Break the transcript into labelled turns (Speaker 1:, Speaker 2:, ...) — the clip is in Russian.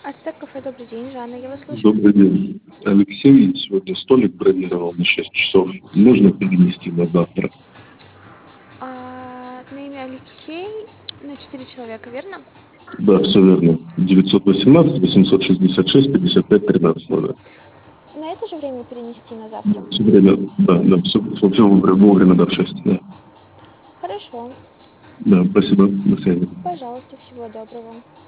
Speaker 1: Ацтек кафе, добрый день, Жанна, я вас слушаю.
Speaker 2: Добрый день. Алексей сегодня столик бронировал на 6 часов. Можно перенести на завтра?
Speaker 1: На имя Алексей на 4 человека, верно?
Speaker 2: Да, все верно. 918 866 55 13 0.
Speaker 1: На это же время перенести на завтра?
Speaker 2: Все время, да, все вовремя, да, в 6. Да.
Speaker 1: Хорошо,
Speaker 2: Да, спасибо. До связи.
Speaker 1: пожалуйста, всего доброго.